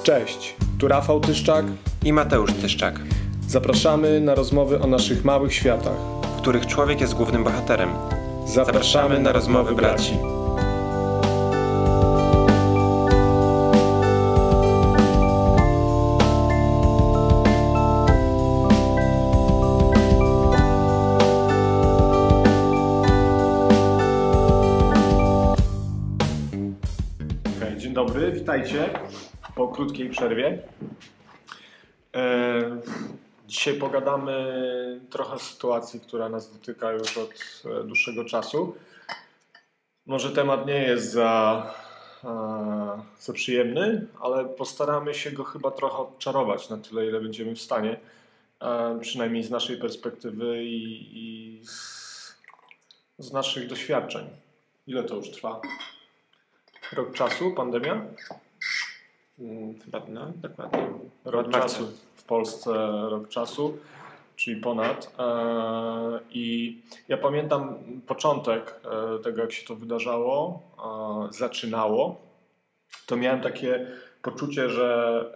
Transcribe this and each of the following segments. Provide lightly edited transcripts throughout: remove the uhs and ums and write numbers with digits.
Cześć, tu Rafał Tyszczak i Mateusz Tyszczak. Zapraszamy na rozmowy o naszych małych światach, w których człowiek jest głównym bohaterem. Zapraszamy na rozmowy braci. Dzień dobry, witajcie po krótkiej przerwie. Dzisiaj pogadamy trochę o sytuacji, która nas dotyka już od dłuższego czasu. Może temat nie jest za przyjemny, ale postaramy się go chyba trochę odczarować na tyle, ile będziemy w stanie. Przynajmniej z naszej perspektywy i z naszych doświadczeń. Ile to już trwa? Rok czasu, pandemia? No, dokładnie. Rok czasu w Polsce, rok czasu, czyli ponad. I ja pamiętam początek tego, jak się to wydarzało, zaczynało. To miałem takie poczucie, że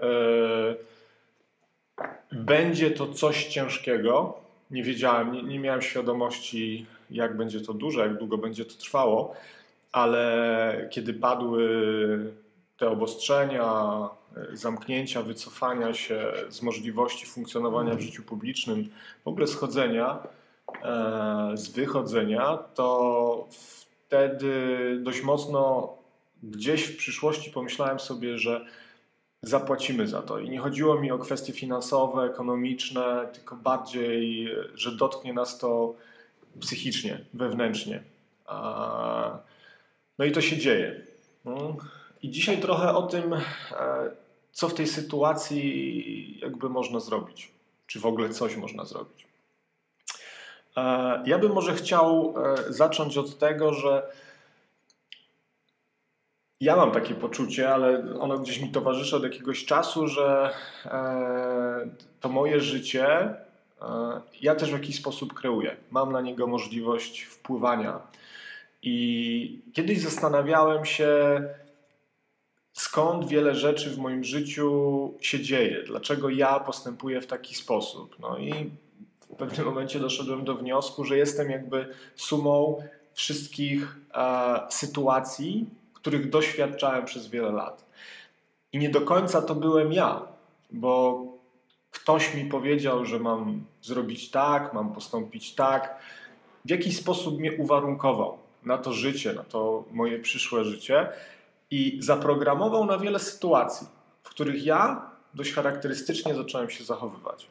będzie to coś ciężkiego. Nie wiedziałem, nie miałem świadomości, jak będzie to duże, jak długo będzie to trwało, ale kiedy padły te obostrzenia, zamknięcia, wycofania się z możliwości funkcjonowania w życiu publicznym, w ogóle schodzenia, z wychodzenia, to wtedy dość mocno gdzieś w przyszłości pomyślałem sobie, że zapłacimy za to. I nie chodziło mi o kwestie finansowe, ekonomiczne, tylko bardziej, że dotknie nas to psychicznie, wewnętrznie. No i to się dzieje. I dzisiaj trochę o tym, co w tej sytuacji jakby można zrobić. Czy w ogóle coś można zrobić. Ja bym może chciał zacząć od tego, że ja mam takie poczucie, ale ono gdzieś mi towarzyszy od jakiegoś czasu, że to moje życie ja też w jakiś sposób kreuję. Mam na niego możliwość wpływania. I kiedyś zastanawiałem się, skąd wiele rzeczy w moim życiu się dzieje, dlaczego ja postępuję w taki sposób. No i w pewnym momencie doszedłem do wniosku, że jestem jakby sumą wszystkich sytuacji, których doświadczałem przez wiele lat. I nie do końca to byłem ja, bo ktoś mi powiedział, że mam zrobić tak, mam postąpić tak. W jakiś sposób mnie uwarunkował na to życie, na to moje przyszłe życie i zaprogramował na wiele sytuacji, w których ja dość charakterystycznie zacząłem się zachowywać.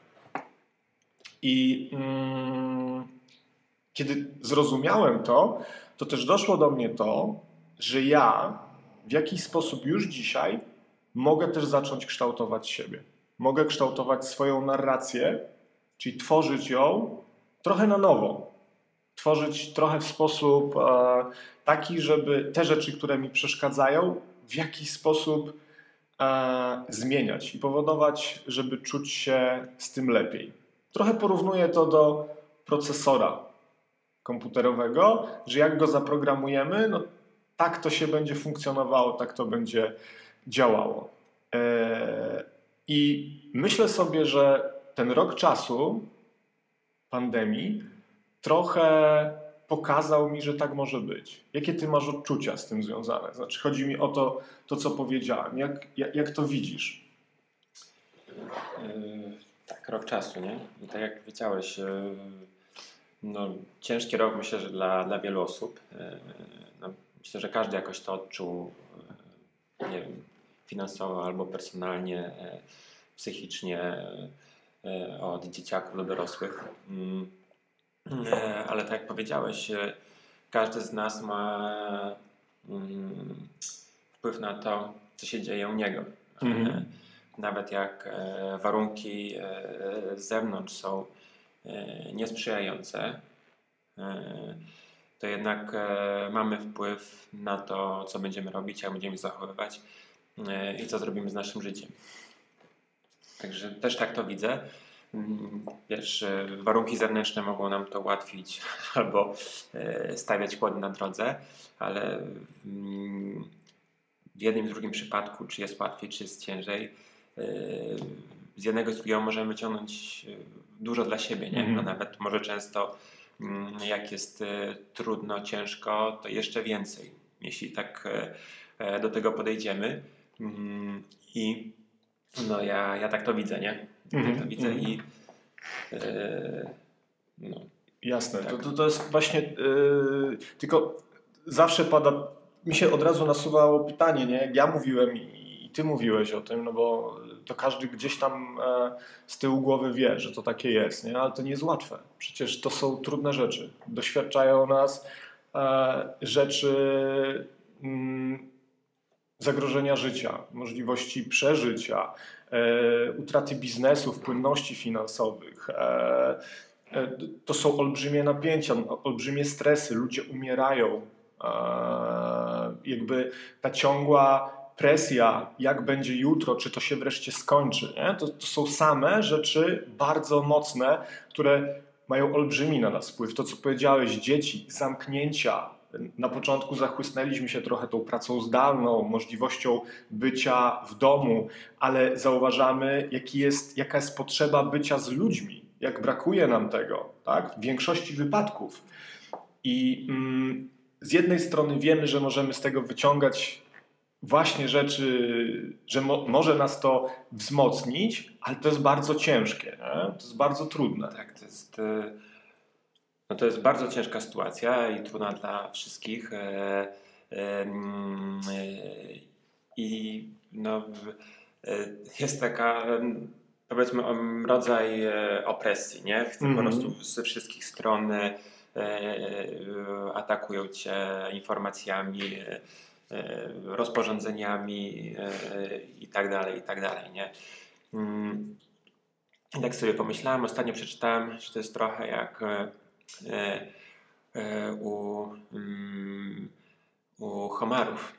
I kiedy zrozumiałem to, to też doszło do mnie to, że ja w jakiś sposób już dzisiaj mogę też zacząć kształtować siebie. Mogę kształtować swoją narrację, czyli tworzyć ją trochę na nowo. Tworzyć trochę w sposób taki, żeby te rzeczy, które mi przeszkadzają, w jakiś sposób zmieniać i powodować, żeby czuć się z tym lepiej. Trochę porównuję to do procesora komputerowego, że jak go zaprogramujemy, no tak to się będzie funkcjonowało, tak to będzie działało. I myślę sobie, że ten rok czasu pandemii trochę pokazał mi, że tak może być. Jakie ty masz odczucia z tym związane? Znaczy, chodzi mi o to co powiedziałem. Jak to widzisz? Tak, rok czasu, nie? I tak jak powiedziałeś, no, ciężki rok, myślę, że dla wielu osób. No, myślę, że każdy jakoś to odczuł, nie wiem, finansowo albo personalnie, psychicznie, od dzieciaków do dorosłych. Ale tak jak powiedziałeś, każdy z nas ma wpływ na to, co się dzieje u niego. Nawet jak warunki z zewnątrz są niesprzyjające, to jednak mamy wpływ na to, co będziemy robić, jak będziemy zachowywać i co zrobimy z naszym życiem. Także też tak to widzę. Wiesz, warunki zewnętrzne mogą nam to ułatwić albo stawiać kłody na drodze, ale w jednym i drugim przypadku, czy jest łatwiej, czy jest ciężej. Z jednego i z drugiego możemy wyciągnąć dużo dla siebie, nie? A nawet może często jak jest trudno, ciężko, to jeszcze więcej, jeśli tak do tego podejdziemy. I no ja tak to widzę, nie? Tak to widzę i no. Jasne, Tak. to jest właśnie, tylko zawsze mi się od razu nasuwało pytanie, nie? Jak ja mówiłem i ty mówiłeś o tym, no bo to każdy gdzieś tam z tyłu głowy wie, że to takie jest, nie? Ale to nie jest łatwe. Przecież to są trudne rzeczy. Doświadczają nas rzeczy zagrożenia życia, możliwości przeżycia, utraty biznesów, płynności finansowych. To są olbrzymie napięcia, olbrzymie stresy, ludzie umierają. Jakby ta ciągła presja, jak będzie jutro, czy to się wreszcie skończy. Nie? To są same rzeczy bardzo mocne, które mają olbrzymi na nas wpływ. To, co powiedziałeś, dzieci, zamknięcia. Na początku zachłysnęliśmy się trochę tą pracą zdalną, możliwością bycia w domu, ale zauważamy, jaka jest potrzeba bycia z ludźmi, jak brakuje nam tego, tak? W większości wypadków. I z jednej strony wiemy, że możemy z tego wyciągać właśnie rzeczy, że może nas to wzmocnić, ale to jest bardzo ciężkie, nie? To jest bardzo trudne. Tak, to jest bardzo ciężka sytuacja i trudna dla wszystkich. I no, jest taka, powiedzmy, rodzaj opresji, nie? Po prostu ze wszystkich stron atakują cię informacjami, rozporządzeniami i tak dalej, nie? I tak sobie pomyślałem, ostatnio przeczytałem, że to jest trochę jak u homarów.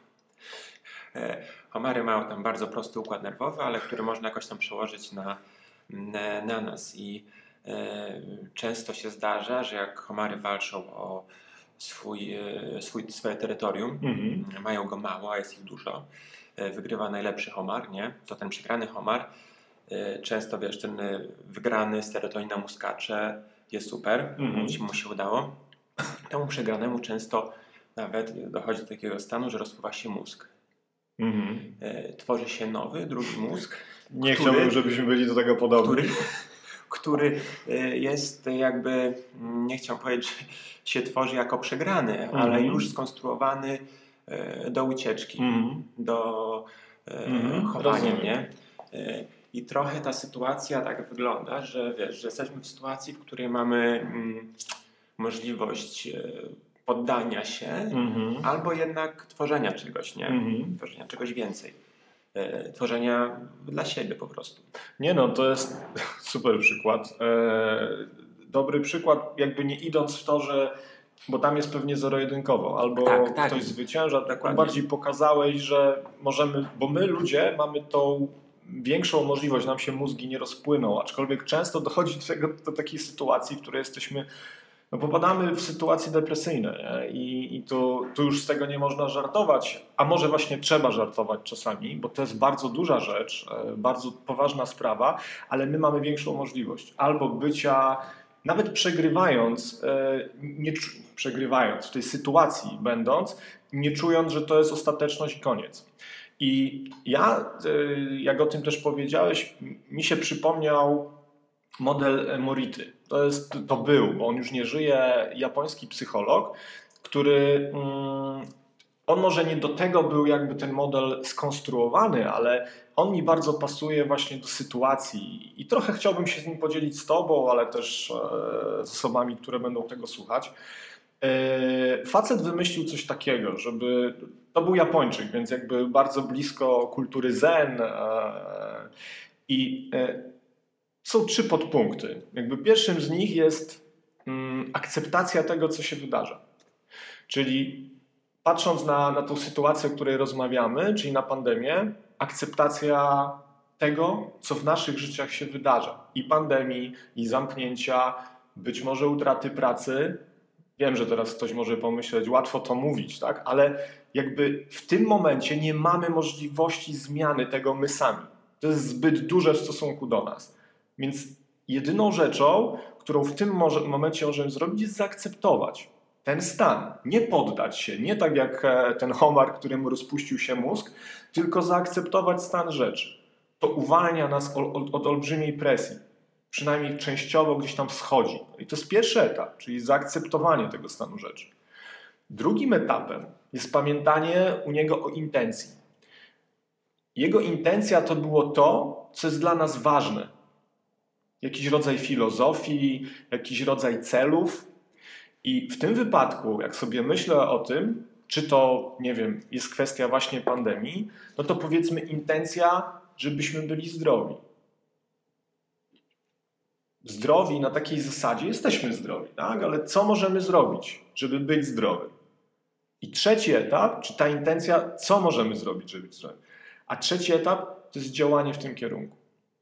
Homary mają tam bardzo prosty układ nerwowy, ale który można jakoś tam przełożyć na nas. I często się zdarza, że jak homary walczą o swoje terytorium, mają go mało, a jest ich dużo, wygrywa najlepszy homar, nie? To ten przegrany homar, często wiesz, ten wygrany serotonina mu skacze, jest super, mu się udało. Temu przegranemu często nawet dochodzi do takiego stanu, że rozpływa się mózg. Tworzy się nowy, drugi mózg. Nie chciałbym, żebyśmy byli do tego podobni. Który jest jakby, nie chciałem powiedzieć, że się tworzy jako przegrany, ale już skonstruowany do ucieczki, do chowania, nie? I trochę ta sytuacja tak wygląda, że wiesz, że jesteśmy w sytuacji, w której mamy możliwość poddania się albo jednak tworzenia czegoś, nie? Tworzenia czegoś więcej. Tworzenia dla siebie po prostu. Nie no, to jest super przykład. Dobry przykład, jakby nie idąc w to, że bo tam jest pewnie zero-jedynkowo, albo ktoś zwycięża, tak bardziej pokazałeś, że możemy, bo my ludzie mamy tą większą możliwość, nam się mózgi nie rozpłyną, aczkolwiek często dochodzi do takiej sytuacji, w której jesteśmy, no popadamy w sytuacje depresyjne, nie? I tu już z tego nie można żartować, a może właśnie trzeba żartować czasami, bo to jest bardzo duża rzecz, bardzo poważna sprawa, ale my mamy większą możliwość albo bycia, nawet przegrywając w tej sytuacji będąc, nie czując, że to jest ostateczność i koniec. I ja, jak o tym też powiedziałeś, mi się przypomniał model Mority. To był, bo on już nie żyje, japoński psycholog, który, on może nie do tego był jakby ten model skonstruowany, ale on mi bardzo pasuje właśnie do sytuacji i trochę chciałbym się z nim podzielić z tobą, ale też z osobami, które będą tego słuchać. Facet wymyślił coś takiego, to był Japończyk, więc jakby bardzo blisko kultury zen i są 3 podpunkty. Jakby pierwszym z nich jest akceptacja tego, co się wydarza. Czyli patrząc na tą sytuację, o której rozmawiamy, czyli na pandemię, akceptacja tego, co w naszych życiach się wydarza. I pandemii, i zamknięcia, być może utraty pracy, wiem, że teraz ktoś może pomyśleć, łatwo to mówić, tak? Ale jakby w tym momencie nie mamy możliwości zmiany tego my sami. To jest zbyt duże w stosunku do nas. Więc jedyną rzeczą, którą w tym momencie możemy zrobić, jest zaakceptować ten stan. Nie poddać się, nie tak jak ten homar, któremu rozpuścił się mózg, tylko zaakceptować stan rzeczy. To uwalnia nas od olbrzymiej presji. Przynajmniej częściowo gdzieś tam schodzi. I to jest pierwszy etap, czyli zaakceptowanie tego stanu rzeczy. Drugim etapem jest pamiętanie u niego o intencji. Jego intencja to było to, co jest dla nas ważne. Jakiś rodzaj filozofii, jakiś rodzaj celów. I w tym wypadku, jak sobie myślę o tym, czy to, nie wiem, jest kwestia właśnie pandemii, no to powiedzmy intencja, żebyśmy byli zdrowi. Zdrowi na takiej zasadzie, jesteśmy zdrowi, tak? Ale co możemy zrobić, żeby być zdrowym? I trzeci etap, czy ta intencja, co możemy zrobić, żeby być zdrowym? A trzeci etap to jest działanie w tym kierunku.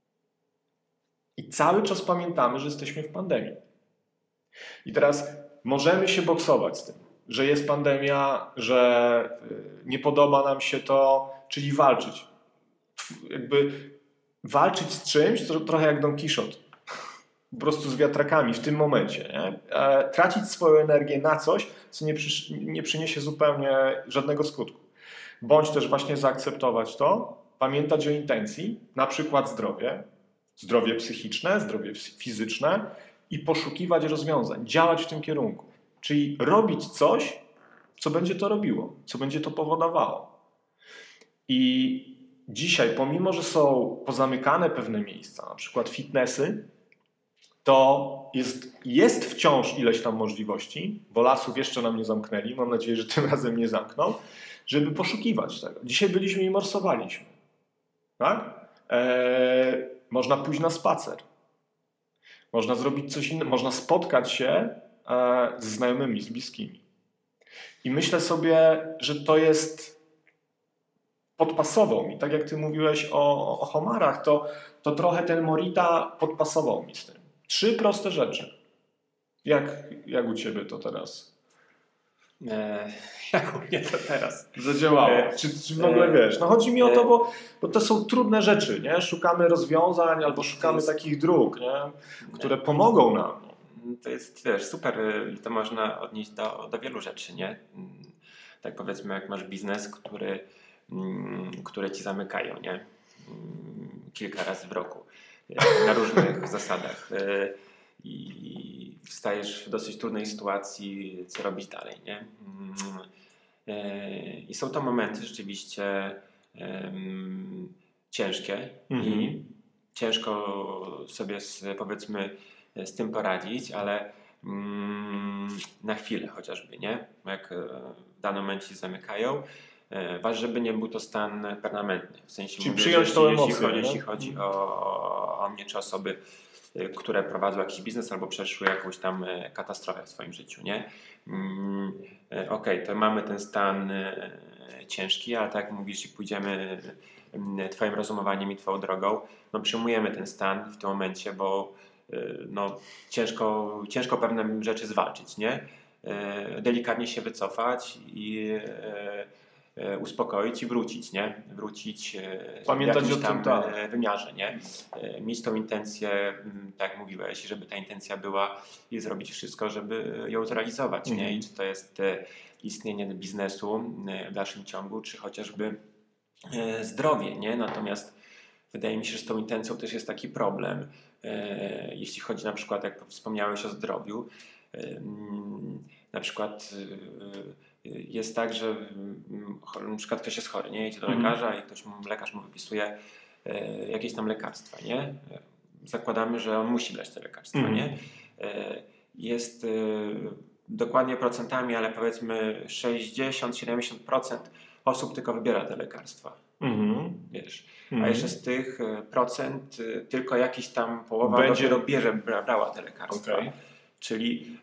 I cały czas pamiętamy, że jesteśmy w pandemii. I teraz możemy się boksować z tym, że jest pandemia, że nie podoba nam się to, czyli walczyć. Jakby walczyć z czymś, to trochę jak Don Quixote. Po prostu z wiatrakami w tym momencie. Nie? Tracić swoją energię na coś, co nie przyniesie zupełnie żadnego skutku. Bądź też właśnie zaakceptować to, pamiętać o intencji, na przykład zdrowie psychiczne, zdrowie fizyczne i poszukiwać rozwiązań, działać w tym kierunku. Czyli robić coś, co będzie to robiło, co będzie to powodowało. I dzisiaj, pomimo że są pozamykane pewne miejsca, na przykład fitnessy, to jest wciąż ileś tam możliwości, bo lasów jeszcze nam nie zamknęli, mam nadzieję, że tym razem nie zamkną, żeby poszukiwać tego. Dzisiaj byliśmy i morsowaliśmy. Tak? Można pójść na spacer. Można zrobić coś innego. Można spotkać się ze znajomymi, z bliskimi. I myślę sobie, że to jest podpasował mi. Tak jak ty mówiłeś o homarach, to trochę ten Morita podpasował mi z tym. 3 proste rzeczy. Jak u ciebie to teraz? Jak u mnie to teraz zadziałało? Czy w ogóle wiesz? No chodzi mi o to, bo to są trudne rzeczy, nie? Szukamy rozwiązań albo szukamy takich dróg, nie? Które pomogą nam. To jest, wiesz, super, to można odnieść do wielu rzeczy, nie? Tak powiedzmy, jak masz biznes, które ci zamykają, nie? Kilka razy w roku, na różnych zasadach. I stajesz w dosyć trudnej sytuacji, co robić dalej, nie? I są to momenty rzeczywiście ciężkie i ciężko sobie powiedzmy z tym poradzić, ale na chwilę chociażby, nie? Jak w danym momencie się zamykają, ważne, żeby nie był to stan permanentny. W sensie czyli przyjąć tą emocję. Jeśli chodzi o mnie czy osoby, które prowadzą jakiś biznes albo przeszły jakąś tam katastrofę w swoim życiu, nie? Okej, to mamy ten stan ciężki, ale tak jak mówisz, jeśli pójdziemy twoim rozumowaniem i twoją drogą, no przyjmujemy ten stan w tym momencie, bo no, ciężko pewne rzeczy zwalczyć, nie? Delikatnie się wycofać i uspokoić i wrócić, nie? Wrócić pamiętać w jakimś tam wymiarze, nie? Mieć tą intencję, tak jak mówiłeś, żeby ta intencja była i zrobić wszystko, żeby ją zrealizować, nie? I czy to jest istnienie biznesu w dalszym ciągu, czy chociażby zdrowie, nie? Natomiast wydaje mi się, że z tą intencją też jest taki problem, jeśli chodzi na przykład, jak wspomniałeś o zdrowiu, na przykład jest tak, że na przykład ktoś jest chory, nie? Idzie do lekarza i lekarz mu wypisuje jakieś tam lekarstwa, nie? Zakładamy, że on musi brać te lekarstwa, nie? Jest dokładnie procentami, ale powiedzmy 60-70% osób tylko wybiera te lekarstwa. Wiesz. A jeszcze z tych procent tylko jakiś tam połowa dopiero brała te lekarstwa. Okay. Czyli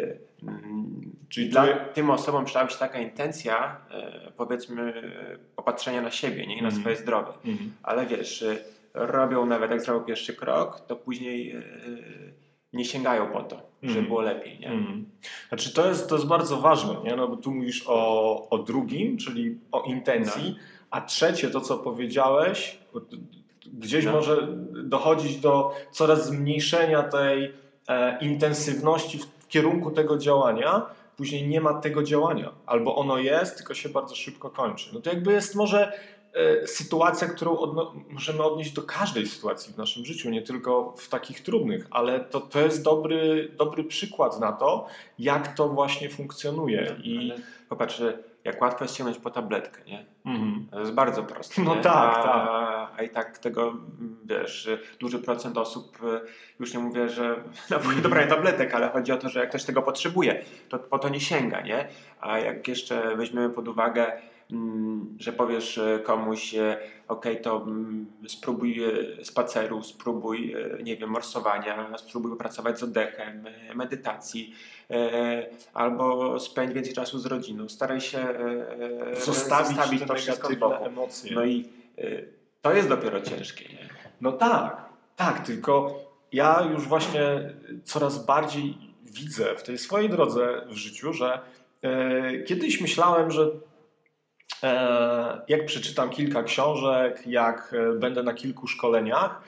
tym osobom przydałaby się taka intencja, powiedzmy, popatrzenia na siebie, nie? I na swoje zdrowie. Ale wiesz, robią nawet jak zrobią pierwszy krok, to później nie sięgają po to. żeby było lepiej, nie? Znaczy to jest bardzo ważne, nie? No bo tu mówisz o drugim, czyli o intencji, a trzecie, to co powiedziałeś, gdzieś może dochodzić do coraz zmniejszenia tej intensywności w kierunku tego działania, później nie ma tego działania, albo ono jest, tylko się bardzo szybko kończy. No to jakby jest może sytuacja, którą możemy odnieść do każdej sytuacji w naszym życiu, nie tylko w takich trudnych, ale to jest dobry przykład na to, jak to właśnie funkcjonuje. I popatrz, jak łatwo jest sięgnąć po tabletkę, nie? To jest bardzo proste. No nie? tak. A i tak tego, wiesz, duży procent osób, już nie mówię, że do brania tabletek, ale chodzi o to, że jak ktoś tego potrzebuje, to po to nie sięga, nie? A jak jeszcze weźmiemy pod uwagę, że powiesz komuś, to spróbuj spaceru, spróbuj, nie wiem, morsowania, spróbuj pracować z oddechem, medytacji, albo spędź więcej czasu z rodziną, staraj się zostawić to wszystko z boku. Emocje. No i to jest dopiero ciężkie, nie? No tak, tylko ja już właśnie coraz bardziej widzę w tej swojej drodze w życiu, że kiedyś myślałem, że jak przeczytam kilka książek, jak będę na kilku szkoleniach,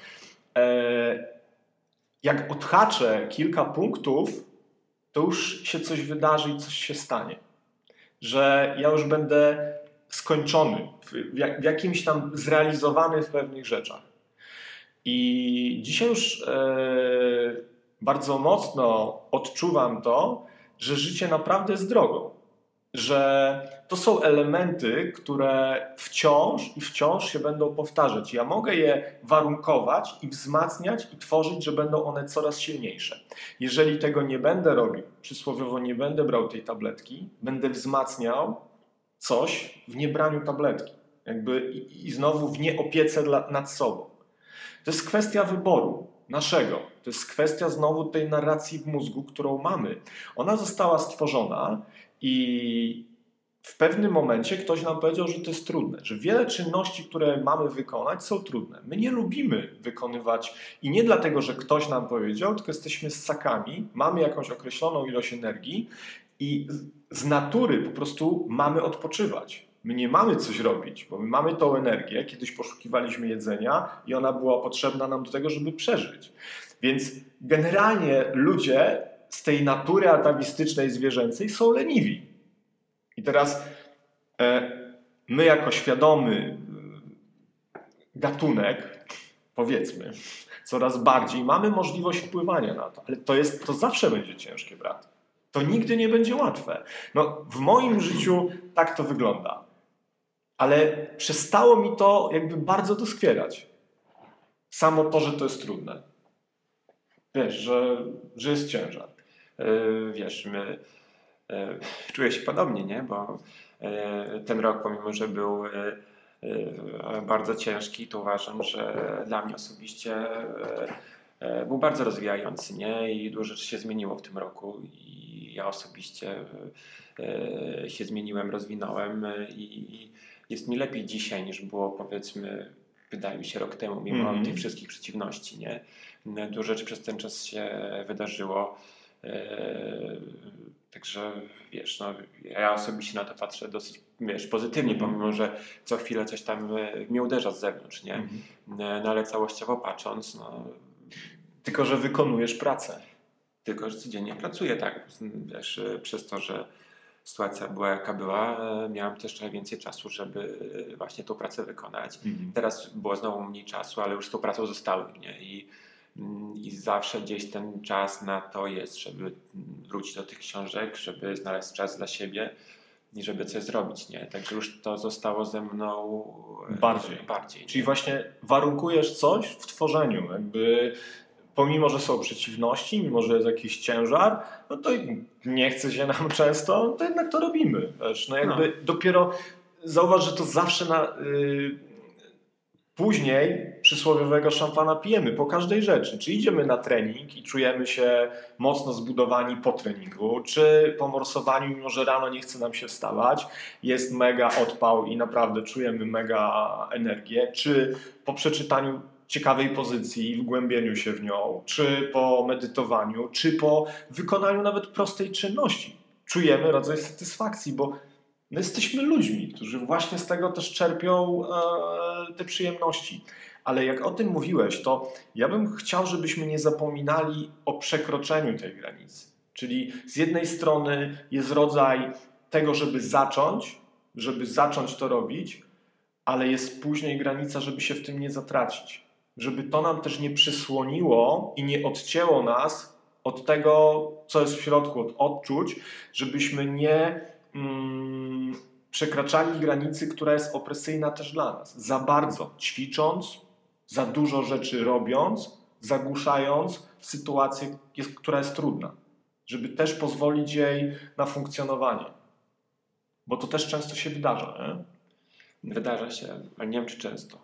jak odhaczę kilka punktów, to już się coś wydarzy i coś się stanie. Że ja już będę skończony, w jakimś tam zrealizowany w pewnych rzeczach. I dzisiaj już bardzo mocno odczuwam to, że życie naprawdę jest drogą. Że to są elementy, które wciąż się będą powtarzać. Ja mogę je warunkować i wzmacniać i tworzyć, że będą one coraz silniejsze. Jeżeli tego nie będę robił, przysłowiowo nie będę brał tej tabletki, będę wzmacniał coś w niebraniu tabletki. I znowu w nieopiece nad sobą. To jest kwestia wyboru naszego. To jest kwestia znowu tej narracji w mózgu, którą mamy. Ona została stworzona i w pewnym momencie ktoś nam powiedział, że to jest trudne, że wiele czynności, które mamy wykonać, są trudne. My nie lubimy wykonywać i nie dlatego, że ktoś nam powiedział, tylko jesteśmy ssakami, mamy jakąś określoną ilość energii i z natury po prostu mamy odpoczywać. My nie mamy coś robić, bo my mamy tą energię, kiedyś poszukiwaliśmy jedzenia i ona była potrzebna nam do tego, żeby przeżyć. Więc generalnie ludzie z tej natury atawistycznej, zwierzęcej są leniwi. I teraz my jako świadomy gatunek, powiedzmy, coraz bardziej mamy możliwość wpływania na to, ale to zawsze będzie ciężkie, brat. To nigdy nie będzie łatwe. No, w moim życiu tak to wygląda. Ale przestało mi to jakby bardzo doskwierać. Samo to, że to jest trudne. Wiesz, że jest ciężar. Wiesz, czuję się podobnie, nie? Bo ten rok, pomimo że był bardzo ciężki, to uważam, że dla mnie osobiście był bardzo rozwijający, nie? I dużo rzeczy się zmieniło w tym roku i ja osobiście się zmieniłem, rozwinąłem i jest mi lepiej dzisiaj niż było, powiedzmy, wydaje mi się, rok temu, mimo tych wszystkich przeciwności, nie? Dużo rzeczy przez ten czas się wydarzyło. Także wiesz, no, ja osobiście na to patrzę dosyć, wiesz, pozytywnie, pomimo że co chwilę coś tam mnie uderza z zewnątrz, nie? No ale całościowo patrząc, no... Tylko, że wykonujesz pracę. Tylko, że codziennie pracuję, tak. Wiesz, przez to, że sytuacja była jaka była, miałem też trochę więcej czasu, żeby właśnie tą pracę wykonać. Teraz było znowu mniej czasu, ale już z tą pracą zostałem, nie? I zawsze gdzieś ten czas na to jest, żeby wrócić do tych książek, żeby znaleźć czas dla siebie i żeby coś zrobić, nie? Także już to zostało ze mną bardziej. Czyli właśnie warunkujesz coś w tworzeniu, jakby pomimo, że są przeciwności, mimo, że jest jakiś ciężar, no to nie chce się nam często, to jednak to robimy. Wiesz? No jakby dopiero zauważ, że to zawsze później przysłowiowego szampana pijemy po każdej rzeczy. Czy idziemy na trening i czujemy się mocno zbudowani po treningu, czy po morsowaniu, mimo że rano nie chce nam się wstawać, jest mega odpał i naprawdę czujemy mega energię, czy po przeczytaniu ciekawej pozycji i wgłębieniu się w nią, czy po medytowaniu, czy po wykonaniu nawet prostej czynności, czujemy rodzaj satysfakcji, bo my jesteśmy ludźmi, którzy właśnie z tego też czerpią te przyjemności. Ale jak o tym mówiłeś, to ja bym chciał, żebyśmy nie zapominali o przekroczeniu tej granicy. Czyli z jednej strony jest rodzaj tego, żeby zacząć to robić, ale jest później granica, żeby się w tym nie zatracić. Żeby to nam też nie przysłoniło i nie odcięło nas od tego, co jest w środku, od odczuć, żebyśmy nie przekraczali granicy, która jest opresyjna też dla nas. Za bardzo ćwicząc, za dużo rzeczy robiąc, zagłuszając sytuację, która jest trudna. Żeby też pozwolić jej na funkcjonowanie. Bo to też często się wydarza, nie? Wydarza się, ale nie wiem, czy często.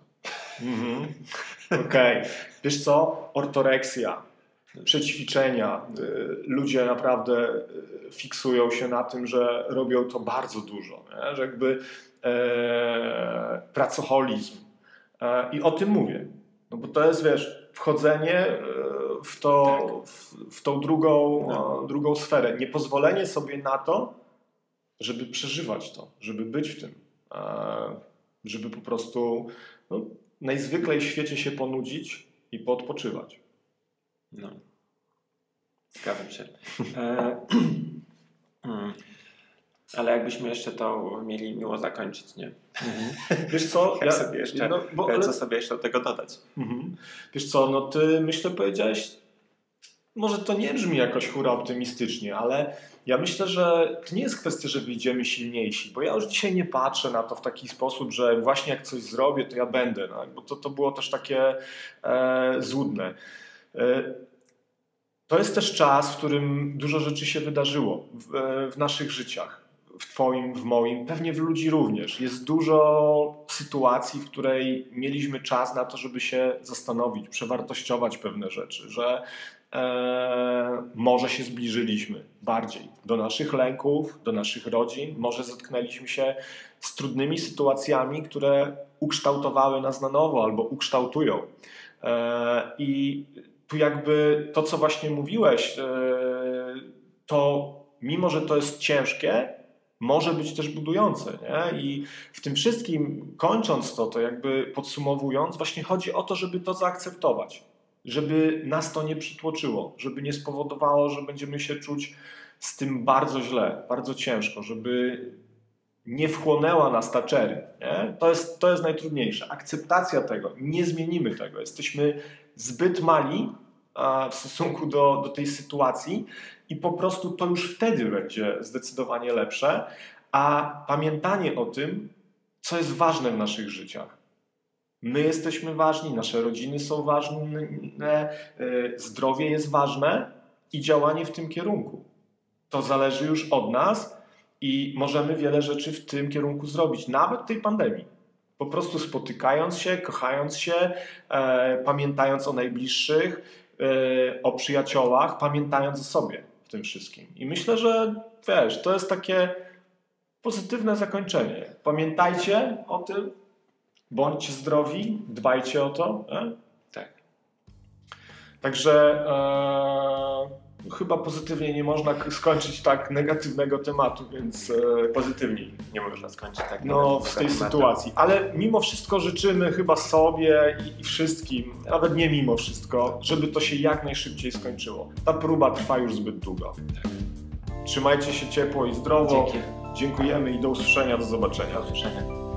Okej. Wiesz co? Ortoreksja, przećwiczenia. Ludzie naprawdę fiksują się na tym, że robią to bardzo dużo. Nie? Że jakby pracoholizm. I o tym mówię. No bo to jest, wiesz, wchodzenie w tą drugą sferę. Niepozwolenie sobie na to, żeby przeżywać to, żeby być w tym. Żeby po prostu najzwyklej w świecie się ponudzić i poodpoczywać. No. Zgadzam się. Ale jakbyśmy jeszcze to mieli miło zakończyć, nie? Wiesz co? Co sobie jeszcze do tego dodać? Wiesz co, no ty myślę powiedziałeś, może to nie brzmi jakoś hura optymistycznie, ale ja myślę, że to nie jest kwestia, że wyjdziemy silniejsi, bo ja już dzisiaj nie patrzę na to w taki sposób, że właśnie jak coś zrobię, to ja będę, no, bo to było też takie złudne. To jest też czas, w którym dużo rzeczy się wydarzyło w naszych życiach. W twoim, w moim, pewnie w ludzi również. Jest dużo sytuacji, w której mieliśmy czas na to, żeby się zastanowić, przewartościować pewne rzeczy, że może się zbliżyliśmy bardziej do naszych lęków, do naszych rodzin, może zetknęliśmy się z trudnymi sytuacjami, które ukształtowały nas na nowo albo ukształtują. I tu jakby to, co właśnie mówiłeś, to mimo, że to jest ciężkie, może być też budujące. Nie? I w tym wszystkim, kończąc to jakby podsumowując, właśnie chodzi o to, żeby to zaakceptować. Żeby nas to nie przytłoczyło, żeby nie spowodowało, że będziemy się czuć z tym bardzo źle, bardzo ciężko, żeby nie wchłonęła nas ta cherry. Nie? To jest najtrudniejsze. Akceptacja tego, nie zmienimy tego. Jesteśmy zbyt mali w stosunku do tej sytuacji i po prostu to już wtedy będzie zdecydowanie lepsze, a pamiętanie o tym, co jest ważne w naszych życiach. My jesteśmy ważni, nasze rodziny są ważne, zdrowie jest ważne i działanie w tym kierunku. To zależy już od nas i możemy wiele rzeczy w tym kierunku zrobić, nawet tej pandemii. Po prostu spotykając się, kochając się, pamiętając o najbliższych, o przyjaciołach, pamiętając o sobie w tym wszystkim. I myślę, że wiesz, to jest takie pozytywne zakończenie. Pamiętajcie o tym, bądźcie zdrowi, dbajcie o to. Nie? Tak. Także chyba pozytywnie nie można skończyć tak negatywnego tematu, więc pozytywniej nie można skończyć tak w tej sytuacji. Ale mimo wszystko życzymy chyba sobie i wszystkim, nawet nie mimo wszystko, żeby to się jak najszybciej skończyło. Ta próba trwa już zbyt długo. Tak. Trzymajcie się ciepło i zdrowo. Dzięki. Dziękujemy i do usłyszenia, do zobaczenia. Do usłyszenia.